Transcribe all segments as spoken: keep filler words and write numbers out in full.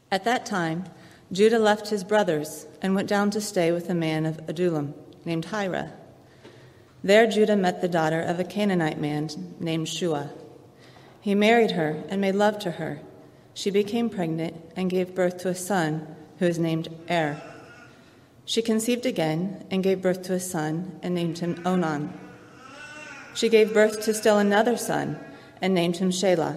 At that time, Judah left his brothers and went down to stay with a man of Adullam named Hira. There Judah met the daughter of a Canaanite man named Shua. He married her and made love to her. She became pregnant and gave birth to a son who is named Er. She conceived again and gave birth to a son and named him Onan. She gave birth to still another son and named him Shelah.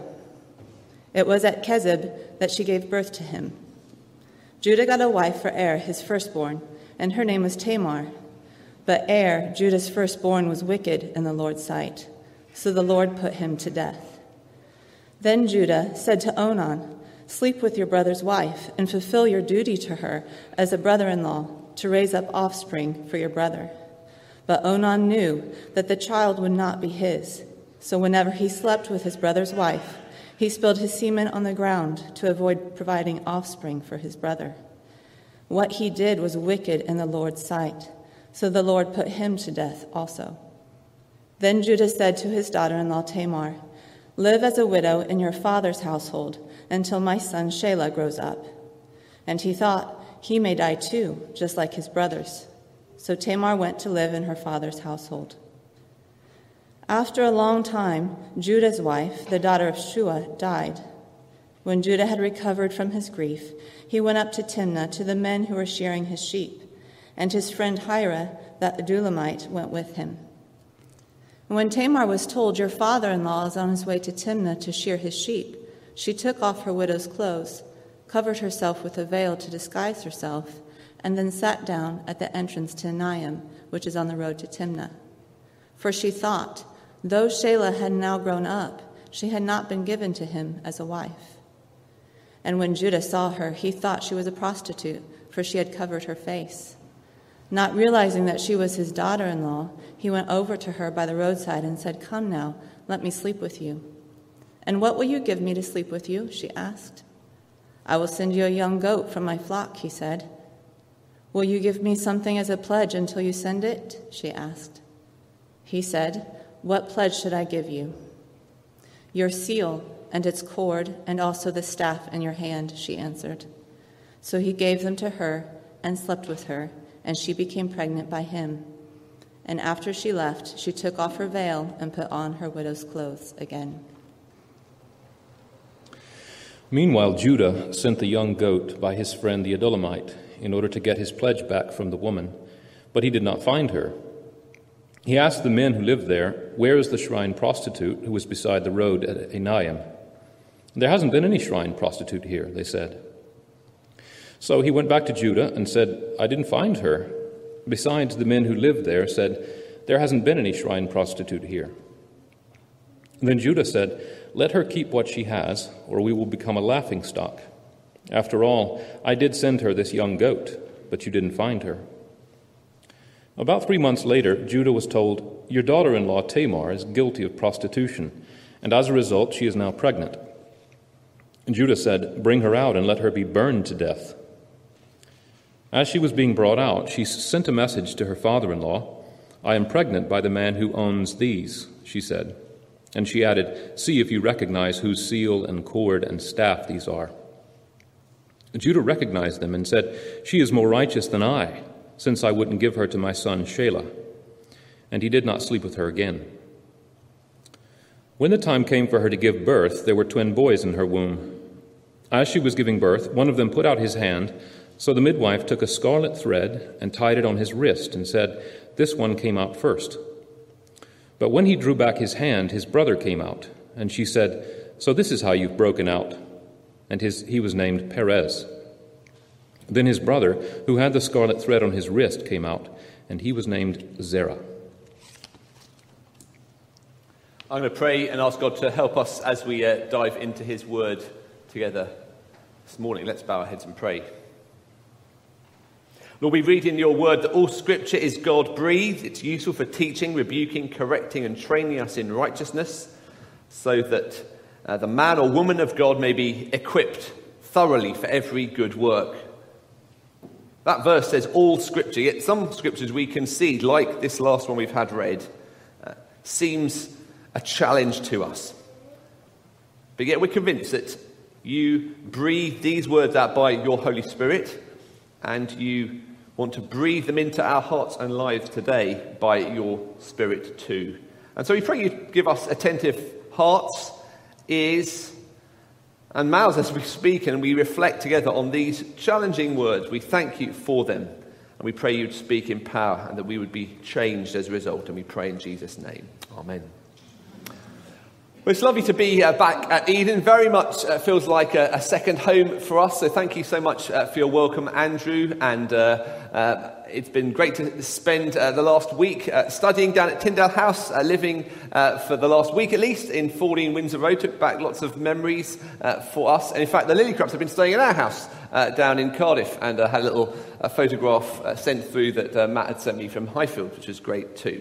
It was at Kezib that she gave birth to him. Judah got a wife for Er, his firstborn, and her name was Tamar. But Er, Judah's firstborn, was wicked in the Lord's sight, so the Lord put him to death. Then Judah said to Onan, "Sleep with your brother's wife and fulfill your duty to her as a brother-in-law to raise up offspring for your brother." But Onan knew that the child would not be his, so whenever he slept with his brother's wife, he spilled his semen on the ground to avoid providing offspring for his brother. What he did was wicked in the Lord's sight, so the Lord put him to death also. Then Judah said to his daughter-in-law Tamar, "Live as a widow in your father's household until my son Shelah grows up." And he thought, he may die too, just like his brothers. So Tamar went to live in her father's household. After a long time, Judah's wife, the daughter of Shua, died. When Judah had recovered from his grief, he went up to Timnah to the men who were shearing his sheep, and his friend Hira, the Adullamite, went with him. When Tamar was told, "Your father-in-law is on his way to Timnah to shear his sheep," she took off her widow's clothes, covered herself with a veil to disguise herself, and then sat down at the entrance to Enaim, which is on the road to Timnah. For she thought, though Shelah had now grown up, she had not been given to him as a wife. And when Judah saw her, he thought she was a prostitute, for she had covered her face. Not realizing that she was his daughter-in-law, he went over to her by the roadside and said, "Come now, let me sleep with you." "And what will you give me to sleep with you?" she asked. "I will send you a young goat from my flock," he said. "Will you give me something as a pledge until you send it?" she asked. He said, "What pledge should I give you?" "Your seal and its cord and also the staff in your hand," she answered. So he gave them to her and slept with her, and she became pregnant by him. And after she left, she took off her veil and put on her widow's clothes again. Meanwhile, Judah sent the young goat by his friend the Adullamite in order to get his pledge back from the woman, but he did not find her. He asked the men who lived there, "Where is the shrine prostitute who was beside the road at Enaim?" "There hasn't been any shrine prostitute here," they said. So he went back to Judah and said, "I didn't find her." Besides, the men who lived there said, "There hasn't been any shrine prostitute here." Then Judah said, "Let her keep what she has, or we will become a laughingstock. After all, I did send her this young goat, but you didn't find her." About three months later, Judah was told, "Your daughter-in-law Tamar is guilty of prostitution, and as a result she is now pregnant." And Judah said, "Bring her out and let her be burned to death." As she was being brought out, she sent a message to her father-in-law. "I am pregnant by the man who owns these," she said. And she added, "See if you recognize whose seal and cord and staff these are." Judah recognized them and said, "She is more righteous than I, since I wouldn't give her to my son Shelah." And he did not sleep with her again. When the time came for her to give birth, there were twin boys in her womb. As she was giving birth, one of them put out his hand, so the midwife took a scarlet thread and tied it on his wrist and said, "This one came out first." But when he drew back his hand, his brother came out, and she said, "So this is how you've broken out." And his, he was named Perez. Then his brother, who had the scarlet thread on his wrist, came out, and he was named Zerah. I'm going to pray and ask God to help us as we uh, dive into his word together this morning. Let's bow our heads and pray. Lord, we read in your word that all scripture is God-breathed. It's useful for teaching, rebuking, correcting, and training us in righteousness, so that uh, the man or woman of God may be equipped thoroughly for every good work. That verse says all scripture, yet some scriptures we concede, like this last one we've had read, uh, seems a challenge to us. But yet we're convinced that You breathe these words out by your Holy Spirit, and you want to breathe them into our hearts and lives today by your Spirit too. And so we pray you give us attentive hearts, ears, and mouths as we speak and we reflect together on these challenging words. We thank you for them, and we pray you'd speak in power and that we would be changed as a result. And we pray in Jesus' name. Amen. Well, it's lovely to be uh, back at Eden. Very much uh, feels like a, a second home for us. So thank you so much uh, for your welcome, Andrew. And uh, uh, it's been great to spend uh, the last week uh, studying down at Tyndale House, uh, living uh, for the last week at least in fourteen Windsor Road. Took back lots of memories uh, for us. And in fact, the Lillycrops have been staying in our house uh, down in Cardiff, and uh, had a little uh, photograph uh, sent through that uh, Matt had sent me from Highfield, which was great too.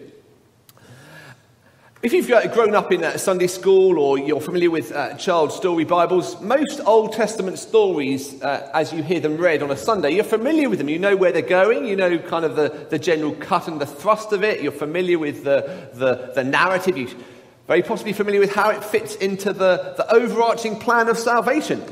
If you've grown up in a Sunday school or you're familiar with uh, child story Bibles, most Old Testament stories, uh, as you hear them read on a Sunday, you're familiar with them. You know where they're going. You know kind of the, the general cut and the thrust of it. You're familiar with the, the, the narrative. You're very possibly familiar with how it fits into the, the overarching plan of salvation.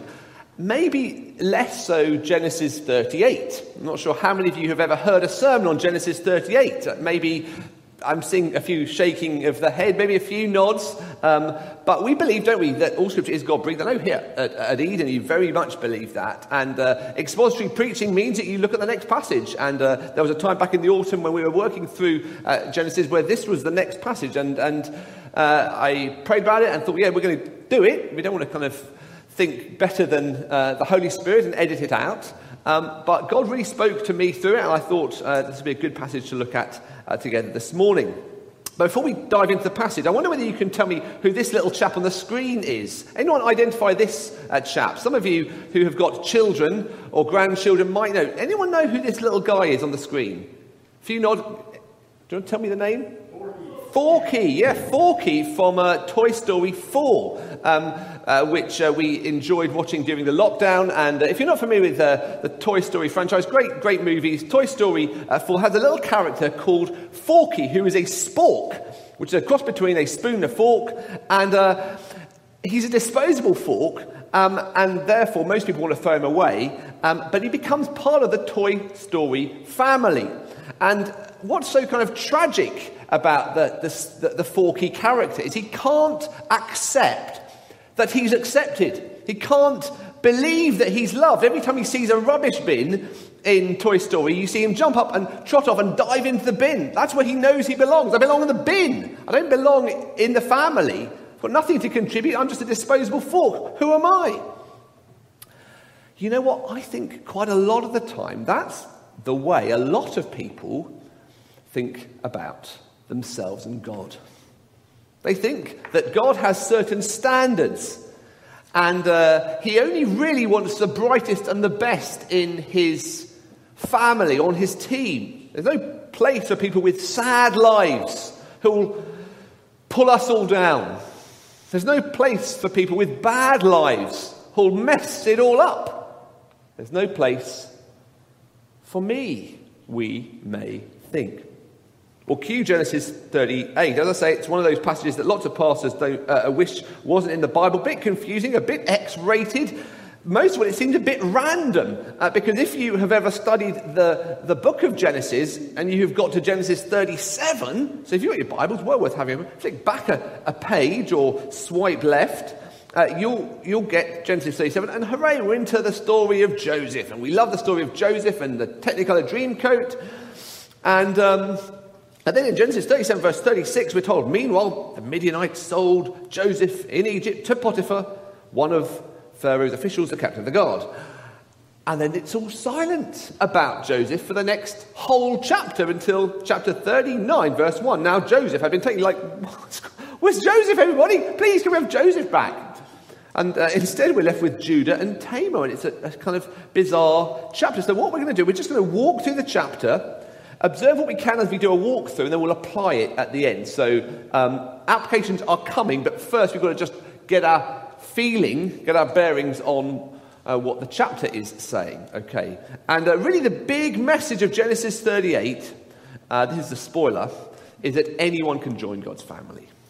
Maybe less so Genesis thirty-eight. I'm not sure how many of you have ever heard a sermon on Genesis thirty-eight. Uh, maybe... I'm seeing a few shaking of the head, maybe a few nods, um, but we believe, don't we, that all Scripture is God-breathed. I know here at, at Eden you very much believe that, and uh, expository preaching means that you look at the next passage, and uh, there was a time back in the autumn when we were working through uh, Genesis where this was the next passage, and, and uh, I prayed about it and thought, yeah, we're going to do it. We don't want to kind of think better than uh, the Holy Spirit and edit it out. Um, but God really spoke to me through it, and I thought uh, this would be a good passage to look at uh, together this morning. But before we dive into the passage, I wonder whether you can tell me who this little chap on the screen is. Anyone identify this uh, chap? Some of you who have got children or grandchildren might know. Anyone know who this little guy is on the screen? A few nod. Do you want to tell me the name? Forky, yeah, Forky from uh, Toy Story four, um, uh, which uh, we enjoyed watching during the lockdown. And uh, if you're not familiar with uh, the Toy Story franchise, great, great movies. Toy Story uh, four has a little character called Forky, who is a spork, which is a cross between a spoon and a fork. And uh, he's a disposable fork, um, and therefore most people want to throw him away. Um, but he becomes part of the Toy Story family. And what's so kind of tragic about the, the, the Forky character is he can't accept that he's accepted. He can't believe that he's loved. Every time he sees a rubbish bin in Toy Story, you see him jump up and trot off and dive into the bin. That's where he knows he belongs. I belong in the bin. I don't belong in the family. I've got nothing to contribute. I'm just a disposable fork. Who am I? You know what? I think quite a lot of the time that's the way a lot of people think about themselves and God. They think that God has certain standards, and uh, he only really wants the brightest and the best in his family, on his team. There's no place for people with sad lives who will pull us all down. There's no place for people with bad lives who will mess it all up. There's no place for me, we may think. Well, cue Genesis thirty-eight. As I say, it's one of those passages that lots of pastors don't, uh, wish wasn't in the Bible. A bit confusing, a bit X-rated. Most of it seems a bit random. Uh, because if you have ever studied the, the book of Genesis and you have got to Genesis thirty-seven, so if you've got your Bibles, well worth having them, flick back a, a page or swipe left, uh, you'll, you'll get Genesis thirty-seven, and hooray, we're into the story of Joseph. And we love the story of Joseph and the Technicolor Dreamcoat. And... Um, And then in Genesis thirty-seven, verse thirty-six, we're told, meanwhile, the Midianites sold Joseph in Egypt to Potiphar, one of Pharaoh's officials, the captain of the guard. And then it's all silent about Joseph for the next whole chapter until chapter thirty-nine, verse one. Now Joseph had been taken like, where's Joseph, everybody? Please, can we have Joseph back? And uh, instead we're left with Judah and Tamar, and it's a, a kind of bizarre chapter. So what we're going to do, we're just going to walk through the chapter, observe what we can as we do a walkthrough, and then we'll apply it at the end. So um, applications are coming, but first we've got to just get our feeling, get our bearings on uh, what the chapter is saying. Okay, and uh, really the big message of Genesis thirty-eight, uh, this is the spoiler, is that anyone can join God's family.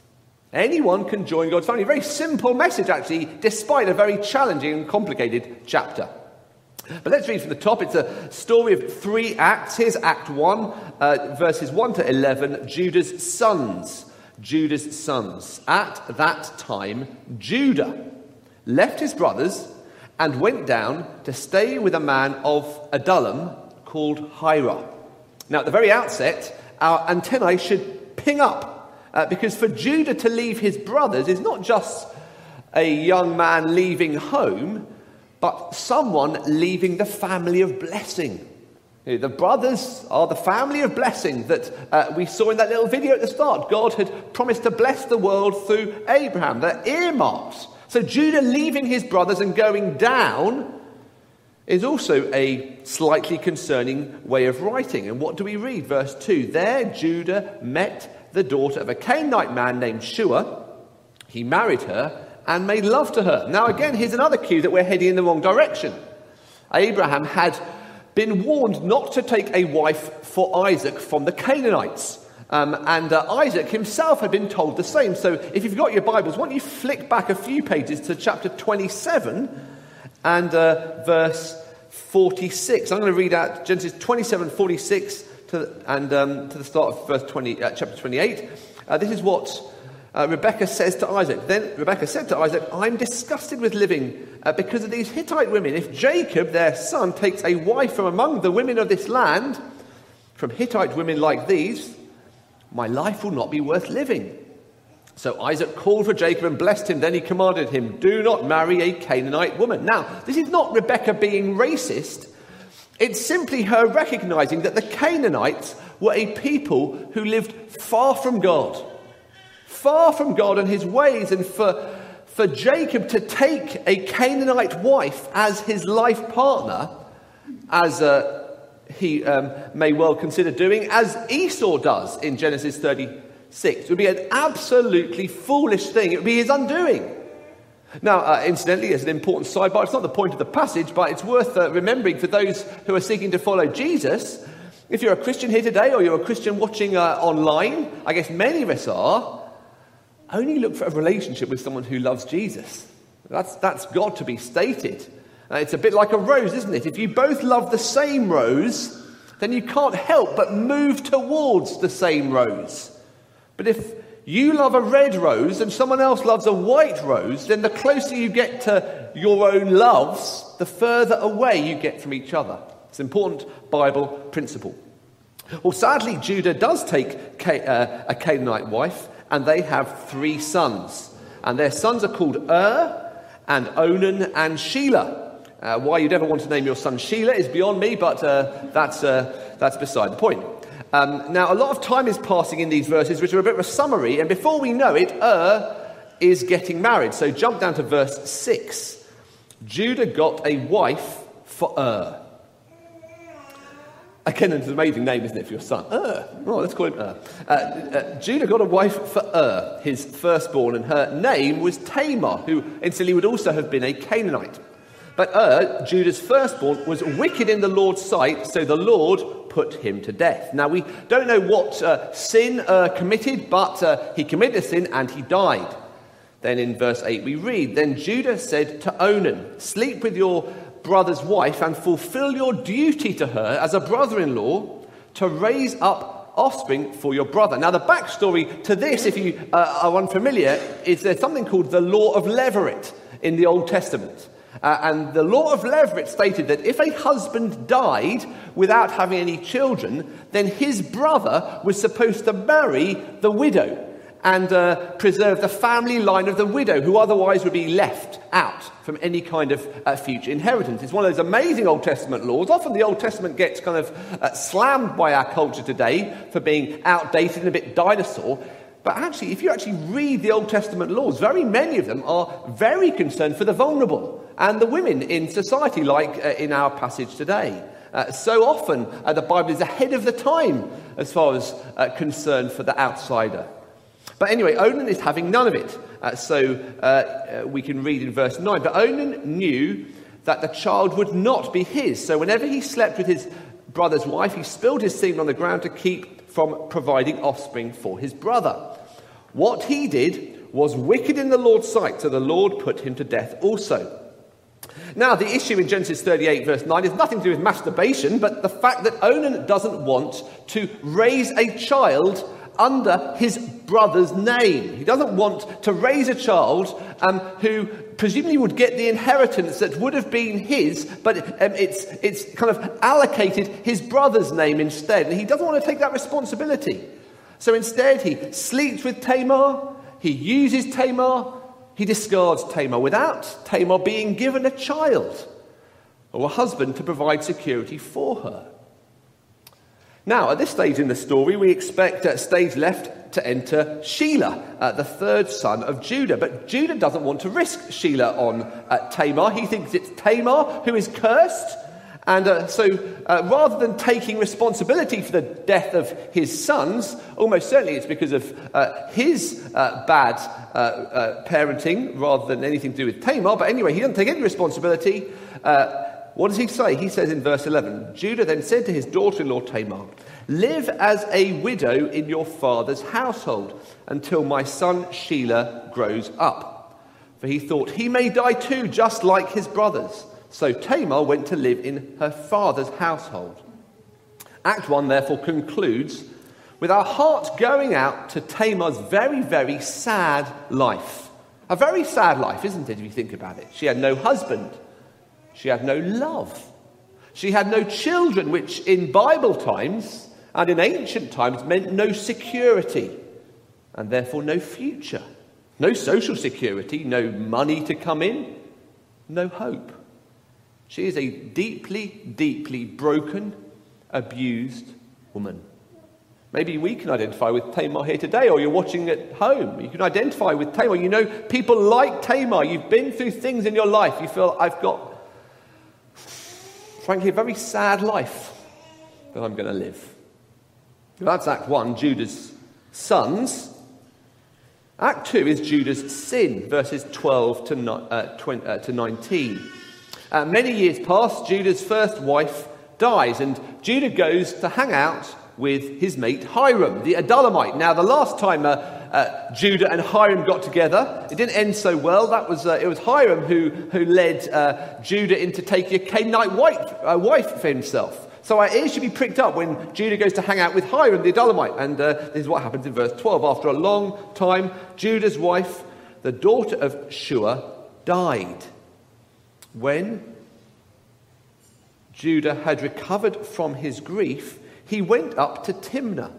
Anyone can join God's family. Very simple message, actually, despite a very challenging and complicated chapter. But let's read from the top. It's a story of three acts. Here's Act one, uh, verses one to eleven, Judah's sons. Judah's sons. At that time, Judah left his brothers and went down to stay with a man of Adullam called Hira. Now, at the very outset, our antennae should ping up, uh, because for Judah to leave his brothers is not just a young man leaving home, but someone leaving the family of blessing. You know, the brothers are the family of blessing that uh, we saw in that little video at the start. God had promised to bless the world through Abraham. They're earmarked. So Judah leaving his brothers and going down is also a slightly concerning way of writing. And what do we read? Verse two. There Judah met the daughter of a Canaanite man named Shua. He married her and made love to her. Now again, here's another cue that we're heading in the wrong direction. Abraham had been warned not to take a wife for Isaac from the Canaanites. Um, and uh, Isaac himself had been told the same. So if you've got your Bibles, why don't you flick back a few pages to chapter twenty-seven and uh, verse forty-six. I'm going to read out Genesis twenty-seven, forty-six to, and um, to the start of verse twenty, uh, chapter twenty-eight. Uh, this is what Uh, Rebekah says to Isaac. Then Rebekah said to Isaac, I'm disgusted with living uh, because of these Hittite women. If Jacob, their son, takes a wife from among the women of this land, from Hittite women like these, my life will not be worth living. So Isaac called for Jacob and blessed him. Then he commanded him, do not marry a Canaanite woman. Now, this is not Rebekah being racist. It's simply her recognizing that the Canaanites were a people who lived far from God. Far from God and his ways, and for, for Jacob to take a Canaanite wife as his life partner, as uh, he um, may well consider doing, as Esau does in Genesis thirty-six, would be an absolutely foolish thing. It would be his undoing. Now, uh, incidentally, as an important sidebar, it's not the point of the passage, but it's worth uh, remembering for those who are seeking to follow Jesus. If you're a Christian here today, or you're a Christian watching uh, online, I guess many of us are, only look for a relationship with someone who loves Jesus. That's, that's got to be stated. Uh, it's a bit like a rose, isn't it? If you both love the same rose, then you can't help but move towards the same rose. But if you love a red rose and someone else loves a white rose, then the closer you get to your own loves, the further away you get from each other. It's an important Bible principle. Well, sadly, Judah does take uh, a Canaanite wife, and they have three sons. And their sons are called Ur, and Onan, and Shelah. Uh, why you'd ever want to name your son Shelah is beyond me, but uh, that's, uh, that's beside the point. Um, now, a lot of time is passing in these verses, which are a bit of a summary, and before we know it, Ur is getting married. So jump down to verse six. Judah got a wife for Ur. Again, it's an amazing name, isn't it, for your son? Ur. Oh, let's call him Ur. Uh, uh, Judah got a wife for Ur, his firstborn, and her name was Tamar, who incidentally would also have been a Canaanite. But Ur, Judah's firstborn, was wicked in the Lord's sight, so the Lord put him to death. Now, we don't know what uh, sin Ur committed, but uh, he committed a sin and he died. Then in verse eight we read, Then Judah said to Onan, sleep with your brother's wife and fulfill your duty to her as a brother-in-law to raise up offspring for your brother. Now, the backstory to this, if you uh, are unfamiliar, is there's something called the law of Levirate in the Old Testament. Uh, and the law of Levirate stated that if a husband died without having any children, then his brother was supposed to marry the widow and uh, preserve the family line of the widow, who otherwise would be left out from any kind of uh, future inheritance. It's one of those amazing Old Testament laws. Often the Old Testament gets kind of uh, slammed by our culture today for being outdated and a bit dinosaur. But actually, if you actually read the Old Testament laws, very many of them are very concerned for the vulnerable and the women in society, like uh, in our passage today. Uh, so often, uh, the Bible is ahead of the time as far as uh, concern for the outsider. But anyway, Onan is having none of it. Uh, so uh, uh, we can read in verse nine. But Onan knew that the child would not be his. So whenever he slept with his brother's wife, he spilled his semen on the ground to keep from providing offspring for his brother. What he did was wicked in the Lord's sight, so the Lord put him to death also. Now, the issue in Genesis thirty-eight, verse nine, is nothing to do with masturbation, but the fact that Onan doesn't want to raise a child under his brother's name. He doesn't want to raise a child um, who presumably would get the inheritance that would have been his, but um, it's, it's kind of allocated his brother's name instead. And he doesn't want to take that responsibility. So instead, he sleeps with Tamar, he uses Tamar, he discards Tamar without Tamar being given a child or a husband to provide security for her. Now, at this stage in the story, we expect uh, stage left to enter Shelah, uh, the third son of Judah. But Judah doesn't want to risk Shelah on uh, Tamar. He thinks it's Tamar who is cursed. And uh, so uh, rather than taking responsibility for the death of his sons, almost certainly it's because of uh, his uh, bad uh, uh, parenting rather than anything to do with Tamar. But anyway, he doesn't take any responsibility. Uh, what does he say? He says in verse eleven, Judah then said to his daughter-in-law Tamar, "Live as a widow in your father's household until my son Shelah grows up." For he thought, he may die too, just like his brothers. So Tamar went to live in her father's household. Act one, therefore, concludes with our heart going out to Tamar's very, very sad life. A very sad life, isn't it, if you think about it? She had no husband. She had no love. She had no children, which in Bible times and in ancient times meant no security and therefore no future. No social security, no money to come in, no hope. She is a deeply, deeply broken, abused woman. Maybe we can identify with Tamar here today, or you're watching at home. You can identify with Tamar. You know people like Tamar. You've been through things in your life. You feel, I've got, frankly, a very sad life that I'm going to live. That's Act one, Judah's sons. Act two is Judah's sin, verses twelve to, uh, twenty, uh, to nineteen. Uh, many years pass, Judah's first wife dies, and Judah goes to hang out with his mate Hiram, the Adullamite. Now, the last time uh, uh, Judah and Hiram got together, it didn't end so well. That was uh, it was Hiram who who led uh, Judah into taking a Canaanite wife, uh, wife for himself. So our ears should be pricked up when Judah goes to hang out with Hiram, the Adullamite. And uh, this is what happens in verse twelve. After a long time, Judah's wife, the daughter of Shua, died. When Judah had recovered from his grief, he went up to Timnah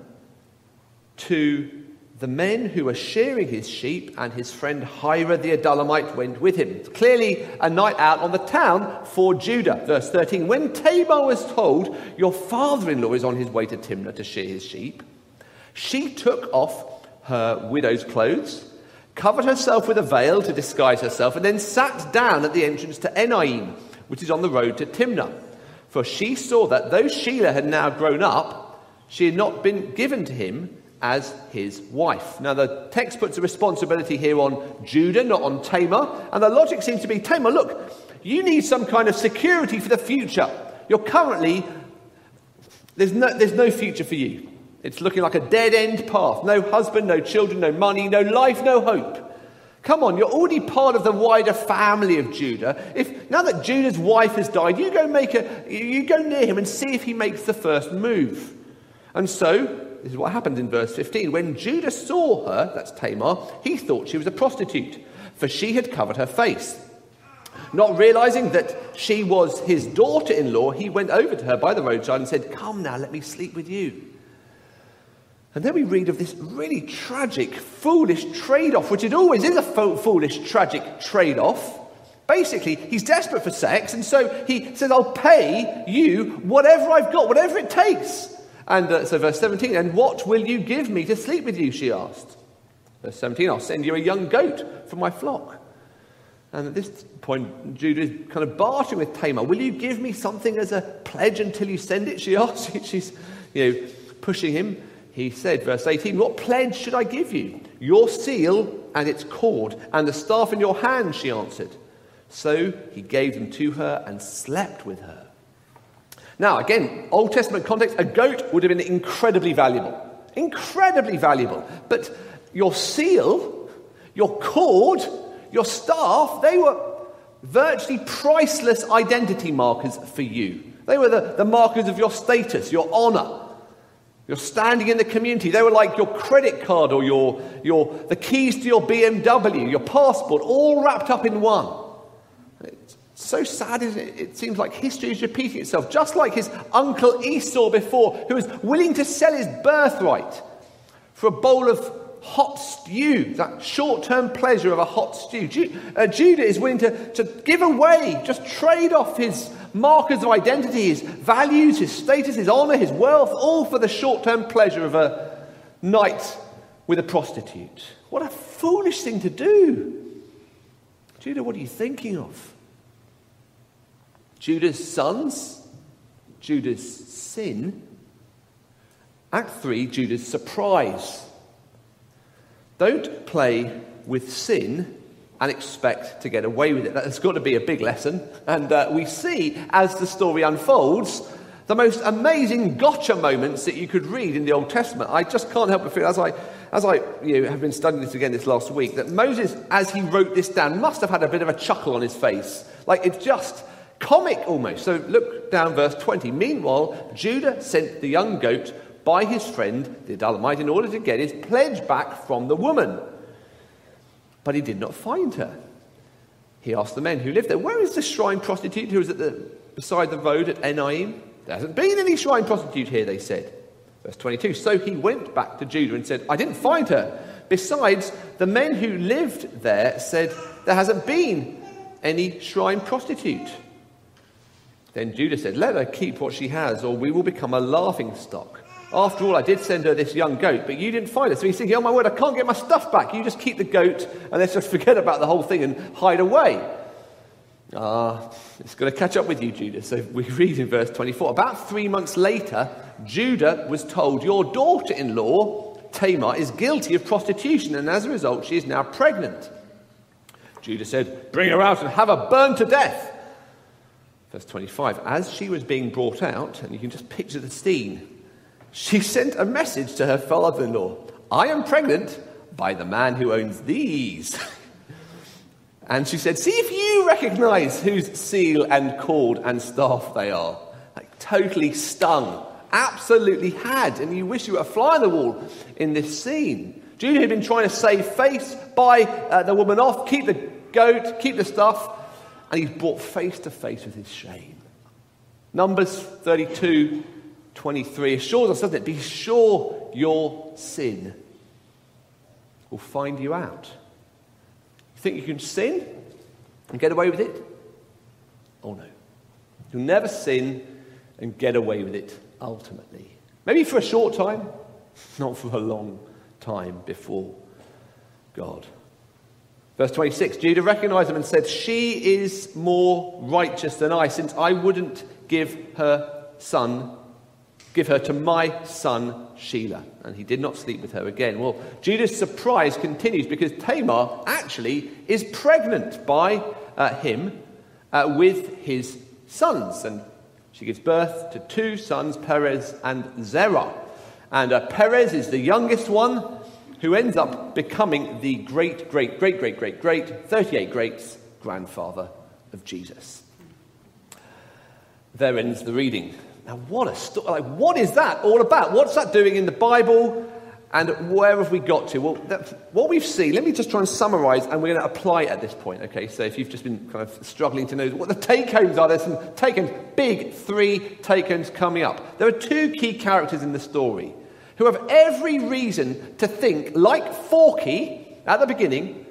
to the men who were shearing his sheep, and his friend Hira the Adullamite went with him. It's clearly a night out on the town for Judah. Verse thirteen, when Tamar was told, your father-in-law is on his way to Timnah to shear his sheep, she took off her widow's clothes, covered herself with a veil to disguise herself, and then sat down at the entrance to Enaim, which is on the road to Timnah. For she saw that though Shelah had now grown up, she had not been given to him as his wife. Now, the text puts the responsibility here on Judah, not on Tamar. And the logic seems to be, Tamar, look, you need some kind of security for the future. You're currently, there's no, there's no future for you. It's looking like a dead-end path. No husband, no children, no money, no life, no hope. Come on, you're already part of the wider family of Judah. If now that Judah's wife has died, you go make a, you go near him and see if he makes the first move. And so, this is what happens in verse fifteen. When Judah saw her, that's Tamar, he thought she was a prostitute, for she had covered her face. Not realizing that she was his daughter-in-law, he went over to her by the roadside and said, come now, let me sleep with you. And then we read of this really tragic, foolish trade-off, which it always is a fo- foolish, tragic trade-off. Basically, he's desperate for sex, and so he says, I'll pay you whatever I've got, whatever it takes. And uh, so verse seventeen, and what will you give me to sleep with you, she asked. Verse seventeen, I'll send you a young goat from my flock. And at this point, Judah is kind of bartering with Tamar. Will you give me something as a pledge until you send it, she asked. She's, you know, pushing him. He said, verse eighteen, what pledge should I give you? Your seal and its cord, and the staff in your hand, she answered. So he gave them to her and slept with her. Now, again, Old Testament context, a goat would have been incredibly valuable. Incredibly valuable. But your seal, Your cord, your staff, they were virtually priceless identity markers for you. They were the, the markers of your status, your honour, your standing in the community. They were like your credit card or your, your the keys to your B M W, your passport, all wrapped up in one. It's so sad, isn't it? It seems like history is repeating itself, just like his uncle Esau before, who was willing to sell his birthright for a bowl of hot stew, that short-term pleasure of a hot stew. Ju- uh, Judah is willing to, to give away, just trade off his markers of identity, his values, his status, his honour, his wealth, all for the short-term pleasure of a night with a prostitute. What a foolish thing to do. Judah, what are you thinking of? Judah's sons, Judah's sin. Act three, Judah's surprise. Don't play with sin and expect to get away with it. That's got to be a big lesson. And uh, we see, as the story unfolds, the most amazing gotcha moments that you could read in the Old Testament. I just can't help but feel, as I, as I you know, have been studying this again this last week, that Moses, as he wrote this down, must have had a bit of a chuckle on his face. Like, it's just comic almost. So look down verse twenty. Meanwhile, Judah sent the young goat by his friend, the Adullamite, in order to get his pledge back from the woman. But he did not find her. He asked the men who lived there, where is the shrine prostitute who was at the beside the road at Enaim? There hasn't been any shrine prostitute here, they said. Verse twenty-two, so he went back to Judah and said, I didn't find her. Besides, the men who lived there said, there hasn't been any shrine prostitute. Then Judah said, let her keep what she has, or we will become a laughing stock. After all, I did send her this young goat, but you didn't find her. So he's thinking, oh my word, I can't get my stuff back. You just keep the goat and let's just forget about the whole thing and hide away. Ah, uh, it's going to catch up with you, Judah. So we read in verse twenty-four. About three months later, Judah was told, your daughter-in-law, Tamar, is guilty of prostitution, and as a result, she is now pregnant. Judah said, bring her out and have her burned to death. Verse twenty-five, as she was being brought out, and you can just picture the scene, she sent a message to her father-in-law. I am pregnant by the man who owns these. And she said, see if you recognize whose seal and cord and staff they are. Like, totally stung. Absolutely had. And you wish you were a fly on the wall in this scene. Judah had been trying to save face, buy uh, the woman off, keep the goat, keep the stuff. And he's brought face to face with his shame. Numbers thirty-two twenty-three assures us, doesn't it? Be sure your sin will find you out. You think you can sin and get away with it? Oh no. You'll never sin and get away with it ultimately. Maybe for a short time, not for a long time before God. Verse twenty-six, Judah recognized him and said, she is more righteous than I, since I wouldn't give her son Give her to my son Shelah. And he did not sleep with her again. Well, Judah's surprise continues because Tamar actually is pregnant by uh, him uh, with his sons. And she gives birth to two sons, Perez and Zerah. And uh, Perez is the youngest one, who ends up becoming the great, great, great, great, great, great, thirty-eight greats grandfather of Jesus. There ends the reading. Now, what a story! Like, what is that all about? What's that doing in the Bible? And where have we got to? Well, that, what we've seen, let me just try and summarise, and we're going to apply it at this point, okay? So if you've just been kind of struggling to know what the take-homes are, there's some take-homes, big three take-homes coming up. There are two key characters in the story who have every reason to think, like Forky at the beginning,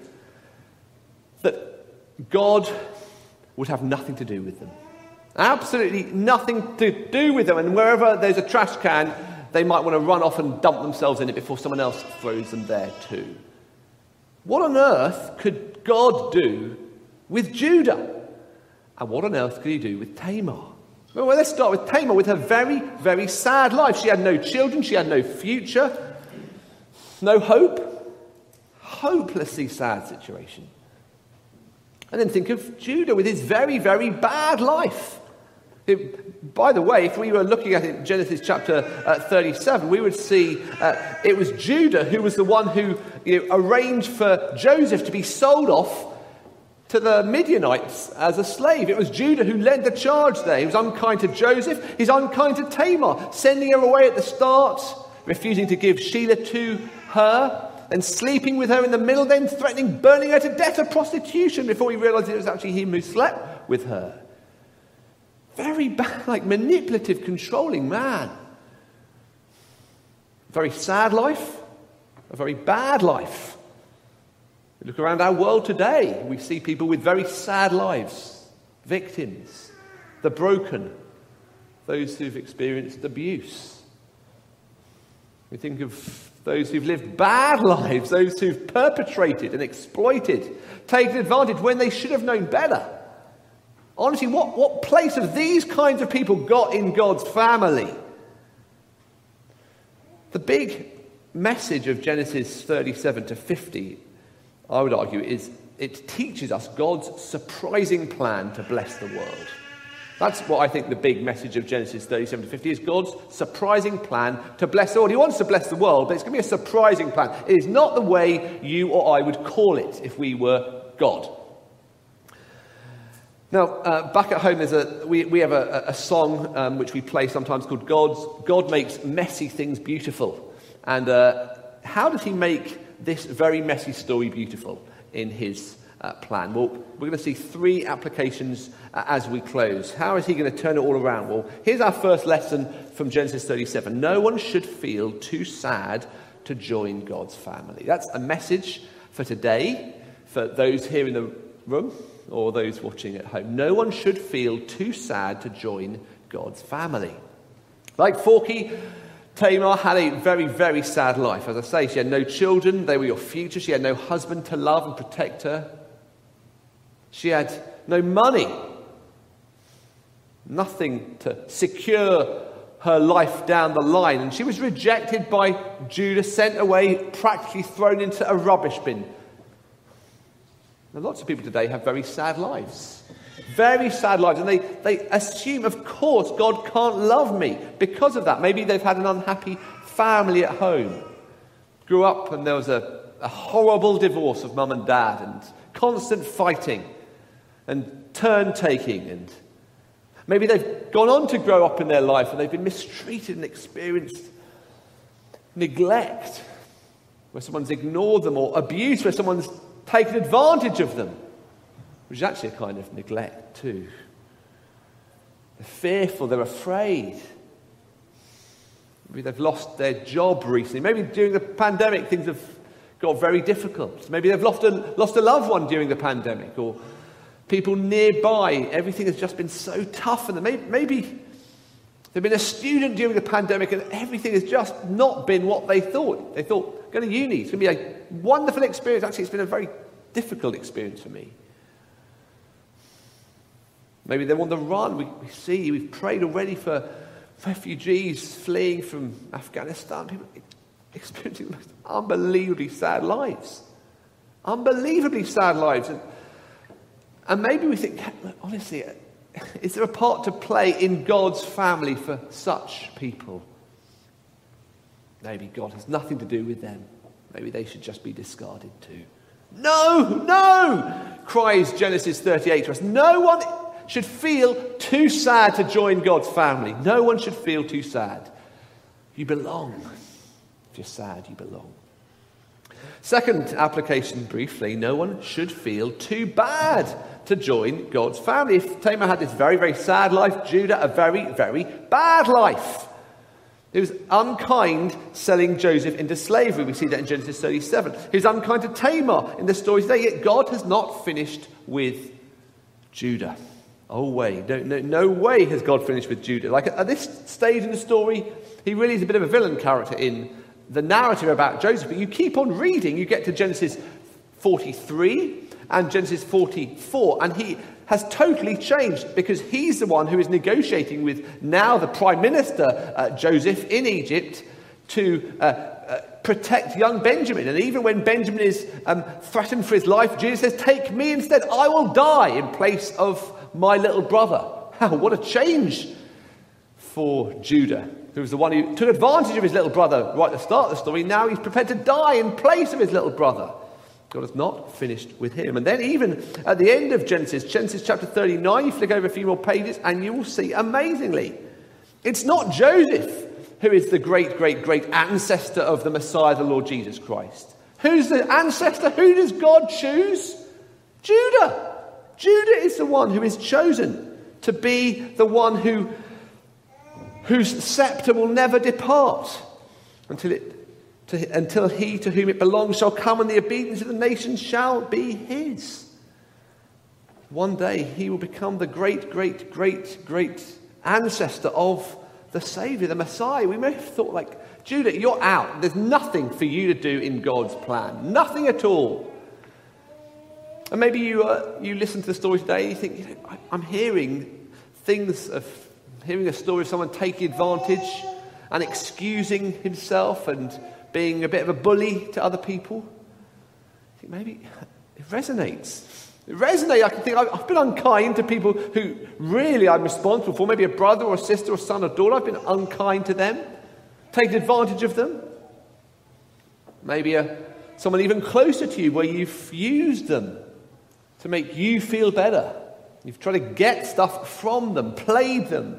that God would have nothing to do with them. Absolutely nothing to do with them. And wherever there's a trash can, they might want to run off and dump themselves in it before someone else throws them there too. What on earth could God do with Judah? And what on earth could he do with Tamar? Well, let's start with Tamar, with her very, very sad life. She had no children. She had no future. No hope. Hopelessly sad situation. And then think of Judah with his very, very bad life. It, by the way, if we were looking at it in Genesis chapter uh, thirty-seven, we would see uh, it was Judah who was the one who you know, arranged for Joseph to be sold off to the Midianites as a slave. It was Judah who led the charge there. He was unkind to Joseph. He's unkind to Tamar, sending her away at the start, refusing to give Sheila to her, and sleeping with her in the middle, then threatening burning her to death of prostitution before he realised it was actually him who slept with her. Very bad, like manipulative, controlling man. Very sad life, a very bad life. We look around our world today, we see people with very sad lives, victims, the broken, those who've experienced abuse. We think of those who've lived bad lives, those who've perpetrated and exploited, taken advantage when they should have known better. Honestly, what, what place have these kinds of people got in God's family? The big message of Genesis thirty-seven to fifty, I would argue, is it teaches us God's surprising plan to bless the world. That's what I think the big message of Genesis thirty-seven to fifty is, God's surprising plan to bless the world. He wants to bless the world, but it's going to be a surprising plan. It is not the way you or I would call it if we were God. Now, uh, back at home, there's a we, we have a, a song um, which we play sometimes called God's, God Makes Messy Things Beautiful. And uh, how does he make this very messy story beautiful in his uh, plan? Well, we're going to see three applications uh, as we close. How is he going to turn it all around? Well, here's our first lesson from Genesis thirty-seven. No one should feel too sad to join God's family. That's a message for today, for those here in the room or those watching at home. No one should feel too sad to join God's family. Like Forky, Tamar had a very, very sad life. As I say, she had no children. They were your future. She had no husband to love and protect her. She had no money. Nothing to secure her life down the line. And she was rejected by Judah, sent away, practically thrown into a rubbish bin. Now, lots of people today have very sad lives. Very sad lives. And they, they assume, of course, God can't love me because of that. Maybe they've had an unhappy family at home. Grew up and there was a, a horrible divorce of mum and dad and constant fighting and turn-taking. And maybe they've gone on to grow up in their life and they've been mistreated and experienced neglect, where someone's ignored them, or abuse, where someone's taken advantage of them, which is actually a kind of neglect too. They're fearful, they're afraid. Maybe they've lost their job recently. Maybe during the pandemic things have got very difficult. Maybe they've lost a, lost a loved one during the pandemic, or people nearby. Everything has just been so tough for them. Maybe, maybe they've been a student during the pandemic and everything has just not been what they thought. They thought, going to uni, it's going to be a wonderful experience. Actually, it's been a very difficult experience for me. Maybe they're on the run. We, we see, we've prayed already for refugees fleeing from Afghanistan. People experiencing the most unbelievably sad lives. Unbelievably sad lives. And, and maybe we think, honestly, is there a part to play in God's family for such people? Maybe God has nothing to do with them. Maybe they should just be discarded too. No, no, cries Genesis thirty-eight to us. No one should feel too sad to join God's family. No one should feel too sad. You belong. If you're sad, you belong. Second application, briefly, no one should feel too bad to join God's family. If Tamar had this very, very sad life, Judah a very, very bad life. He was unkind selling Joseph into slavery. We see that in Genesis thirty-seven. He was unkind to Tamar in the story today, yet God has not finished with Judah. Oh, way. No, no, no way has God finished with Judah. Like at this stage in the story, he really is a bit of a villain character in the narrative about Joseph. But you keep on reading, you get to Genesis forty-three and Genesis forty-four, and he has totally changed because he's the one who is negotiating with now the Prime Minister, uh, Joseph, in Egypt to uh, uh, protect young Benjamin. And even when Benjamin is um, threatened for his life, Jesus says, take me instead. I will die in place of my little brother. Wow, what a change for Judah, who was the one who took advantage of his little brother right at the start of the story. Now he's prepared to die in place of his little brother. God has not finished with him. And then even at the end of Genesis, Genesis chapter thirty-nine, you flick over a few more pages and you will see, amazingly, it's not Joseph who is the great, great, great ancestor of the Messiah, the Lord Jesus Christ. Who's the ancestor? Who does God choose? Judah. Judah is the one who is chosen to be the one who, whose scepter will never depart until it To, until he to whom it belongs shall come, and the obedience of the nations shall be his. One day he will become the great, great, great, great ancestor of the Saviour, the Messiah. We may have thought, like, Judah, you're out. There's nothing for you to do in God's plan. Nothing at all. And maybe you uh, you listen to the story today and you think, you know, I, I'm hearing things of, hearing a story of someone taking advantage and excusing himself and being a bit of a bully to other people. I think maybe it resonates. It resonates. I can think I've been unkind to people who really I'm responsible for. Maybe a brother or a sister or son or daughter. I've been unkind to them, taken advantage of them. Maybe a, someone even closer to you where you've used them to make you feel better. You've tried to get stuff from them, played them,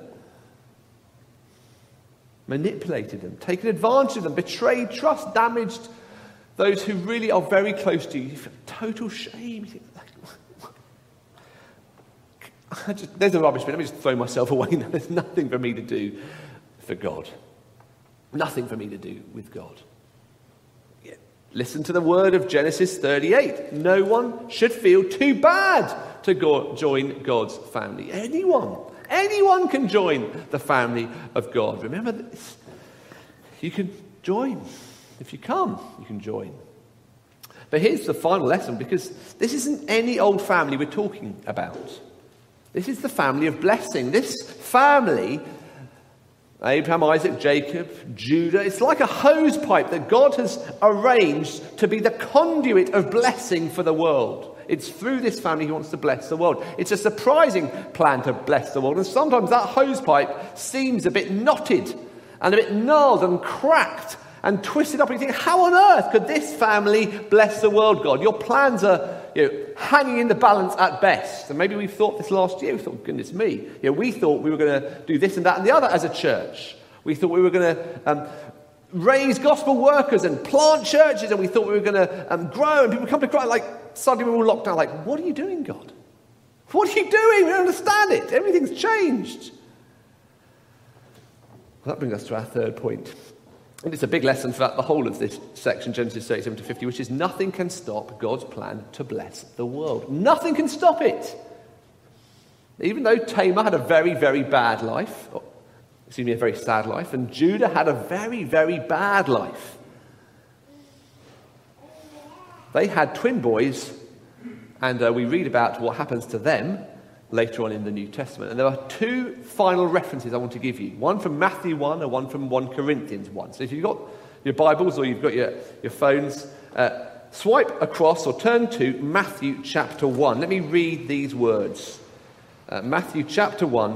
manipulated them, taken advantage of them, betrayed trust, damaged those who really are very close to you. You feel total shame. You think, I just, there's a rubbish bin. Let me just throw myself away. There's nothing for me to do for God. Nothing for me to do with God. Yeah. Listen to the word of Genesis thirty-eight. No one should feel too bad to go, join God's family. Anyone. Anyone can join the family of God. Remember this. You can join. If you come, you can join. But here's the final lesson, because this isn't any old family we're talking about. This is the family of blessing. This family, Abraham, Isaac, Jacob, Judah, it's like a hose pipe that God has arranged to be the conduit of blessing for the world. It's through this family he wants to bless the world. It's a surprising plan to bless the world. And sometimes that hose pipe seems a bit knotted and a bit gnarled and cracked and twisted up. And you think, how on earth could this family bless the world, God? Your plans are, you know, hanging in the balance at best. And maybe we've thought this last year. We thought, goodness me. You know, we thought we were going to do this and that and the other as a church. We thought we were going to um, raise gospel workers and plant churches. And we thought we were going to um, grow. And people come to Christ like, suddenly we're all locked down. Like, what are you doing, God? What are you doing? We don't understand it. Everything's changed. Well, that brings us to our third point. And it's a big lesson throughout the whole of this section, Genesis thirty-seven to fifty, which is nothing can stop God's plan to bless the world. Nothing can stop it. Even though Tamar had a very, very bad life, or, excuse me, a very sad life, and Judah had a very, very bad life. They had twin boys, and uh, we read about what happens to them later on in the New Testament. And there are two final references I want to give you. One from Matthew one and one from First Corinthians one. So if you've got your Bibles or you've got your, your phones, uh, swipe across or turn to Matthew chapter one. Let me read these words. Uh, Matthew chapter one.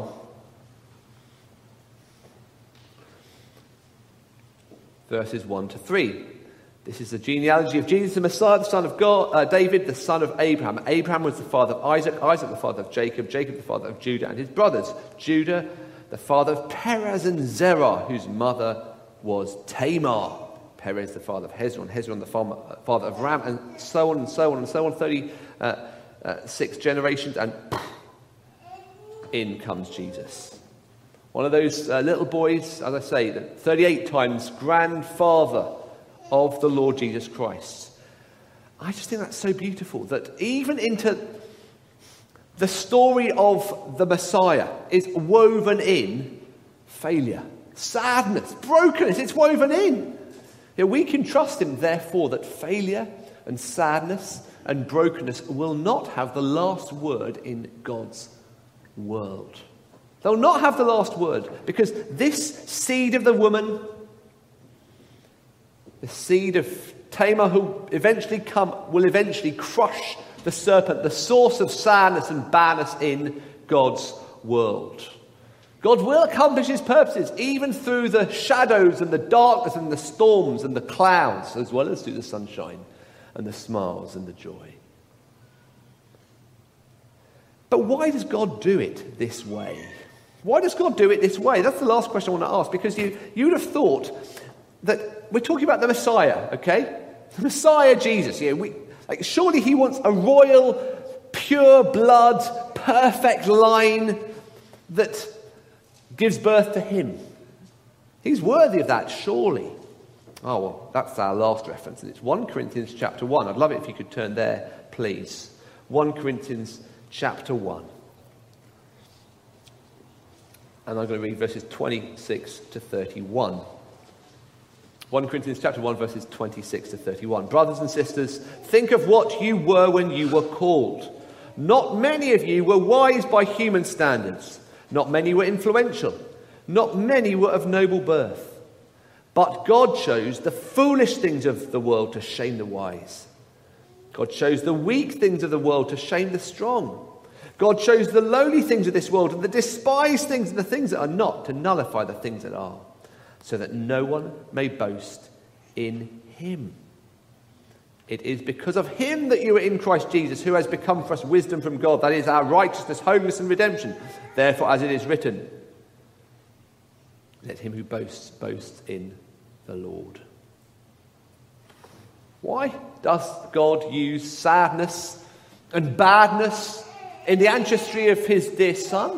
Verses one to three. This is the genealogy of Jesus, the Messiah, the son of God, uh, David, the son of Abraham. Abraham was the father of Isaac, Isaac the father of Jacob, Jacob the father of Judah and his brothers. Judah, the father of Perez and Zerah, whose mother was Tamar. Perez, the father of Hezron, Hezron, the father of Ram, and so on and so on and so on. thirty-six generations, and in comes Jesus. One of those uh, little boys, as I say, thirty-eight times grandfather of the Lord Jesus Christ. I just think that's so beautiful that even into the story of the Messiah is woven in failure, sadness, brokenness. It's woven in. Yeah, we can trust him, therefore, that failure and sadness and brokenness will not have the last word in God's world. They'll not have the last word, because this seed of the woman, the seed of Tamar, who eventually come, will eventually crush the serpent, the source of sadness and badness in God's world. God will accomplish his purposes even through the shadows and the darkness and the storms and the clouds, as well as through the sunshine and the smiles and the joy. But why does God do it this way? Why does God do it this way? That's the last question I want to ask, because you, you would have thought that we're talking about the Messiah, okay? The Messiah, Jesus. You know, we, like, surely he wants a royal, pure blood, perfect line that gives birth to him. He's worthy of that, surely. Oh, well, that's our last reference, and it's First Corinthians chapter one. I'd love it if you could turn there, please. First Corinthians chapter one. And I'm going to read verses twenty-six to thirty-one. First Corinthians chapter one, verses twenty-six to thirty-one. Brothers and sisters, think of what you were when you were called. Not many of you were wise by human standards. Not many were influential. Not many were of noble birth. But God chose the foolish things of the world to shame the wise. God chose the weak things of the world to shame the strong. God chose the lowly things of this world and the despised things and the things that are not to nullify the things that are, so that no one may boast in him. It is because of him that you are in Christ Jesus, who has become for us wisdom from God. That is our righteousness, holiness and redemption. Therefore, as it is written, let him who boasts, boast in the Lord. Why does God use sadness and badness in the ancestry of his dear son?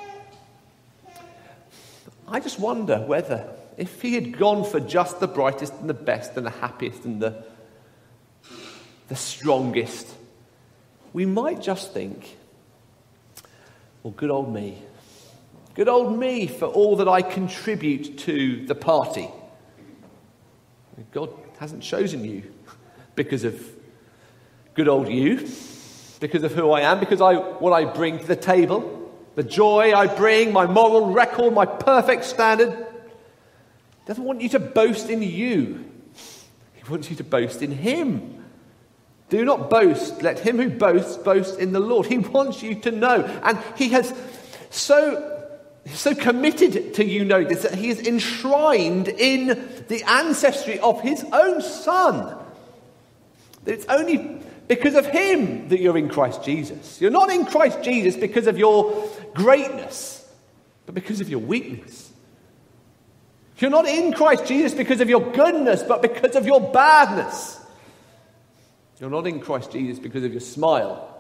I just wonder whether, if he had gone for just the brightest and the best and the happiest and the, the strongest, we might just think, well, good old me. Good old me for all that I contribute to the party. God hasn't chosen you because of good old you, because of who I am, because I what I bring to the table, the joy I bring, my moral record, my perfect standard. He doesn't want you to boast in you. He wants you to boast in him. Do not boast. Let him who boasts, boast in the Lord. He wants you to know. And he has so... He's so committed to you know this that he is enshrined in the ancestry of his own son. It's only because of him that you're in Christ Jesus. You're not in Christ Jesus because of your greatness, but because of your weakness. You're not in Christ Jesus because of your goodness, but because of your badness. You're not in Christ Jesus because of your smile,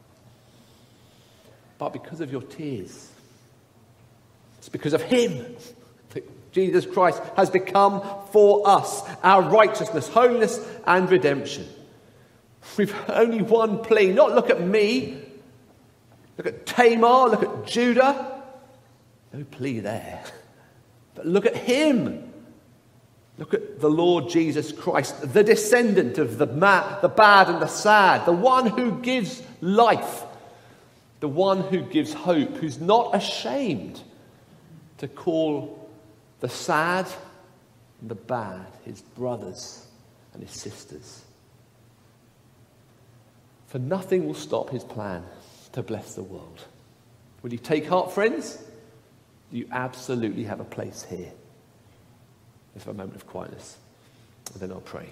but because of your tears. It's because of him that Jesus Christ has become for us our righteousness, holiness and redemption. We've only one plea. Not look at me. Look at Tamar. Look at Judah. No plea there. But look at him. Look at the Lord Jesus Christ, the descendant of the, ma- the bad and the sad, the one who gives life, the one who gives hope, who's not ashamed to call the sad and the bad his brothers and his sisters. For nothing will stop his plan to bless the world. Will you take heart, friends? You absolutely have a place here. Let's have a moment of quietness, and then I'll pray.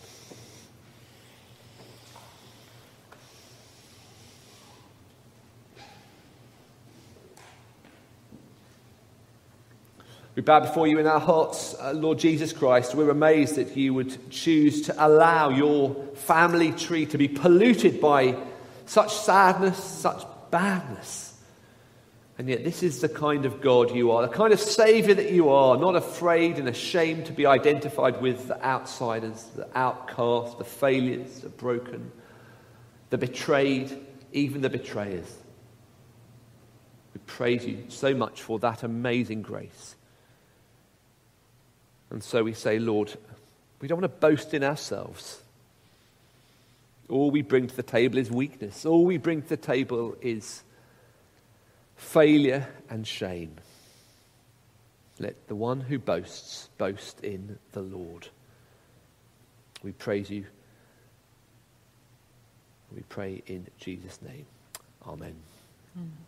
We bow before you in our hearts, uh, Lord Jesus Christ. We're amazed that you would choose to allow your family tree to be polluted by such sadness, such badness. And yet this is the kind of God you are, the kind of Saviour that you are, not afraid and ashamed to be identified with the outsiders, the outcasts, the failures, the broken, the betrayed, even the betrayers. We praise you so much for that amazing grace. And so we say, Lord, we don't want to boast in ourselves. All we bring to the table is weakness. All we bring to the table is failure and shame. Let the one who boasts, boast in the Lord. We praise you. We pray in Jesus' name. Amen. Mm.